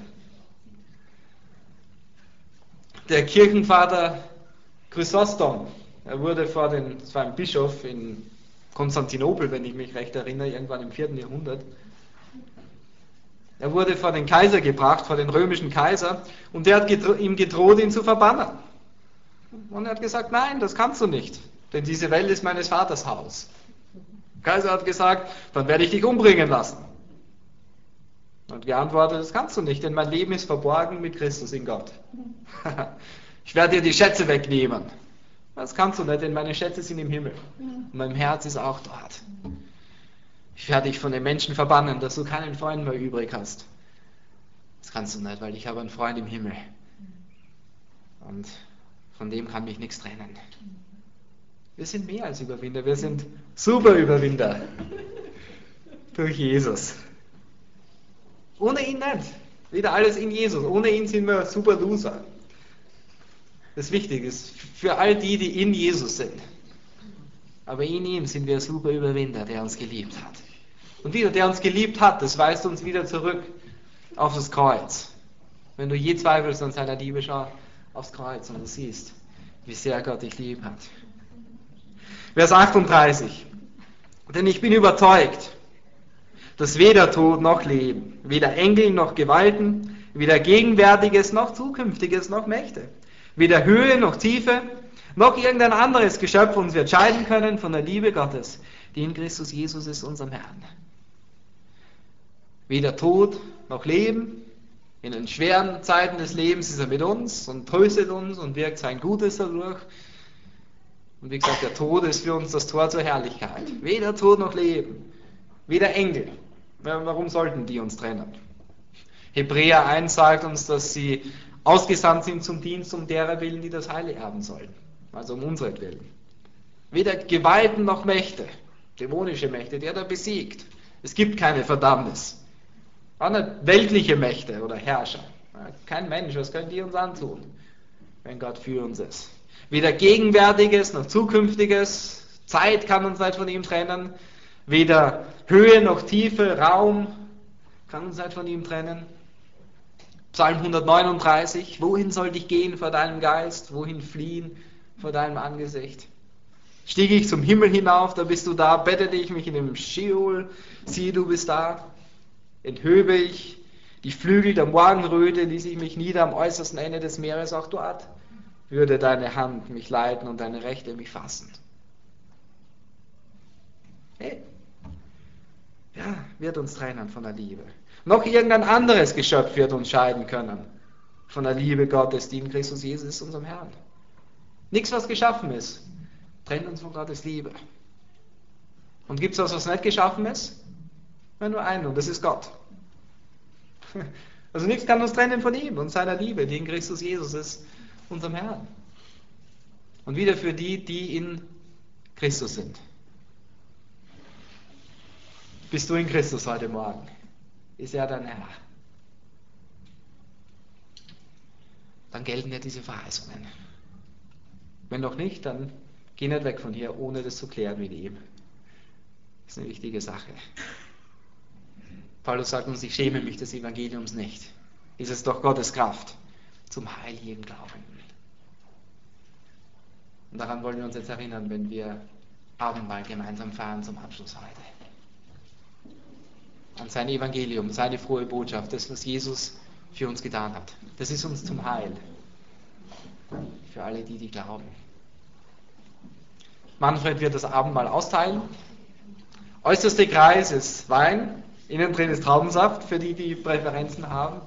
Der Kirchenvater Chrysostom, er wurde vor den, es war ein Bischof in Konstantinopel, wenn ich mich recht erinnere, irgendwann im vierten Jahrhundert. Er wurde vor den Kaiser gebracht, vor den römischen Kaiser, und der hat gedro- ihm gedroht, ihn zu verbannen. Und er hat gesagt, nein, das kannst du nicht, denn diese Welt ist meines Vaters Haus. Der Kaiser hat gesagt, dann werde ich dich umbringen lassen. Und geantwortet, das kannst du nicht, denn mein Leben ist verborgen mit Christus in Gott. Ich werde dir die Schätze wegnehmen. Das kannst du nicht, denn meine Schätze sind im Himmel. Und mein Herz ist auch dort. Ich werde dich von den Menschen verbannen, dass du keinen Freund mehr übrig hast. Das kannst du nicht, weil ich habe einen Freund im Himmel. Und von dem kann mich nichts trennen. Wir sind mehr als Überwinder, wir sind Superüberwinder. Durch Jesus. Ohne ihn nicht. Wieder alles in Jesus. Ohne ihn sind wir super Loser. Das Wichtige ist, für all die, die in Jesus sind. Aber in ihm sind wir super Überwinder, der uns geliebt hat. Und wieder, der uns geliebt hat, das weist uns wieder zurück auf das Kreuz. Wenn du je zweifelst an seiner Liebe, schau aufs Kreuz und du siehst, wie sehr Gott dich lieb hat. Vers achtunddreißig. Denn ich bin überzeugt, dass weder Tod noch Leben, weder Engel noch Gewalten, weder Gegenwärtiges noch Zukünftiges noch Mächte, weder Höhe noch Tiefe, noch irgendein anderes Geschöpf uns wird scheiden können von der Liebe Gottes, die in Christus Jesus ist, unserem Herrn. Weder Tod noch Leben, in den schweren Zeiten des Lebens ist er mit uns und tröstet uns und wirkt sein Gutes dadurch. Und wie gesagt, der Tod ist für uns das Tor zur Herrlichkeit. Weder Tod noch Leben, weder Engel. Warum sollten die uns trennen? Hebräer eins sagt uns, dass sie ausgesandt sind zum Dienst um derer willen, die das Heil erben sollen. Also um unseretwillen. Weder Gewalten noch Mächte, dämonische Mächte, die hat er besiegt. Es gibt keine Verdammnis. Auch nicht weltliche Mächte oder Herrscher. Kein Mensch, was können die uns antun, wenn Gott für uns ist? Weder Gegenwärtiges noch Zukünftiges, Zeit kann uns nicht von ihm trennen. Weder Höhe noch Tiefe, Raum kann uns nicht von ihm trennen. Psalm hundertneununddreißig, wohin soll ich gehen vor deinem Geist? Wohin fliehen vor deinem Angesicht? Stiege ich zum Himmel hinauf, da bist du da. Bettete ich mich in dem Scheol, siehe, du bist da. Enthöbe ich die Flügel der Morgenröte, ließ ich mich nieder am äußersten Ende des Meeres, auch dort würde deine Hand mich leiten und deine Rechte mich fassen. Hey, ja, wird uns trennen von der Liebe. Noch irgendein anderes Geschöpf wird uns scheiden können von der Liebe Gottes, die in Christus Jesus ist, unserem Herrn. Nichts, was geschaffen ist, trennt uns von Gottes Liebe. Und gibt es was, was nicht geschaffen ist? Ja, nur einen, und das ist Gott. Also nichts kann uns trennen von ihm und seiner Liebe, die in Christus Jesus ist, unserem Herrn. Und wieder für die, die in Christus sind. Bist du in Christus heute Morgen? Ist er dein Herr? Dann gelten ja diese Verheißungen. Wenn noch nicht, dann geh nicht weg von hier, ohne das zu klären mit ihm. Das ist eine wichtige Sache. Paulus sagt uns, ich schäme mich des Evangeliums nicht. Ist es doch Gottes Kraft zum Heil jedem Glaubenden. Und daran wollen wir uns jetzt erinnern, wenn wir Abendmahl gemeinsam feiern zum Abschluss heute. An sein Evangelium, seine frohe Botschaft, das, was Jesus für uns getan hat. Das ist uns zum Heil. Für alle die, die glauben. Manfred wird das Abendmahl austeilen. Äußerste Kreis ist Wein. Innen drin ist Traubensaft, für die, die Präferenzen haben.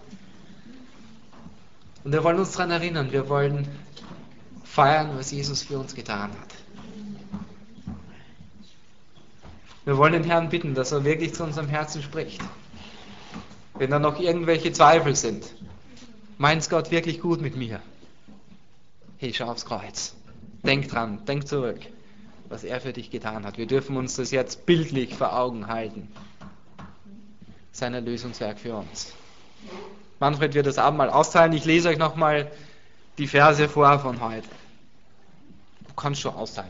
Und wir wollen uns daran erinnern, wir wollen feiern, was Jesus für uns getan hat. Wir wollen den Herrn bitten, dass er wirklich zu unserem Herzen spricht. Wenn da noch irgendwelche Zweifel sind, meint's Gott wirklich gut mit mir? Hey, schau aufs Kreuz. Denk dran, denk zurück, was er für dich getan hat. Wir dürfen uns das jetzt bildlich vor Augen halten. Sein Erlösungswerk für uns. Manfred wird das Abendmahl austeilen. Ich lese euch nochmal die Verse vor von heute. Du kannst schon austeilen.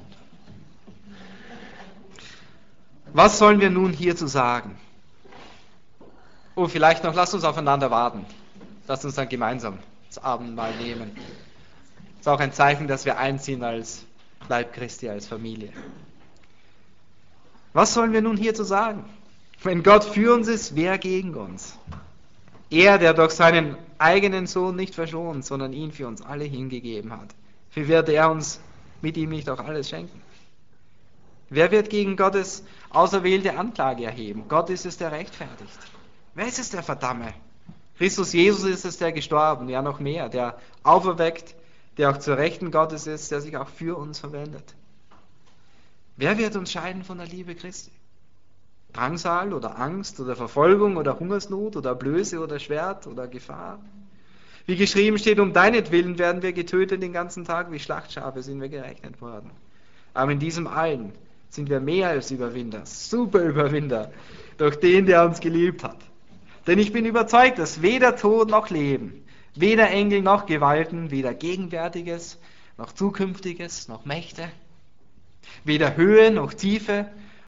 Was sollen wir nun hierzu sagen? Oh, vielleicht noch, lasst uns aufeinander warten. Lasst uns dann gemeinsam das Abendmahl nehmen. Das ist auch ein Zeichen, dass wir einziehen als Leib Christi, als Familie. Was sollen wir nun hierzu sagen? Wenn Gott für uns ist, wer gegen uns? Er, der durch seinen eigenen Sohn nicht verschont, sondern ihn für uns alle hingegeben hat. Wie wird er uns mit ihm nicht auch alles schenken? Wer wird gegen Gottes auserwählte Anklage erheben? Gott ist es, der rechtfertigt. Wer ist es, der verdamme? Christus Jesus ist es, der gestorben, ja noch mehr, der auferweckt, der auch zur Rechten Gottes ist, der sich auch für uns verwendet. Wer wird uns scheiden von der Liebe Christi? Drangsal oder Angst oder Verfolgung oder Hungersnot oder Blöße oder Schwert oder Gefahr? Wie geschrieben steht, um deinetwillen werden wir getötet den ganzen Tag, wie Schlachtschafe sind wir gerechnet worden. Aber in diesem allen sind wir mehr als Überwinder, super Überwinder, durch den, der uns geliebt hat. Denn ich bin überzeugt, dass weder Tod noch Leben, weder Engel noch Gewalten, weder Gegenwärtiges noch Zukünftiges noch Mächte, weder Höhe noch Tiefe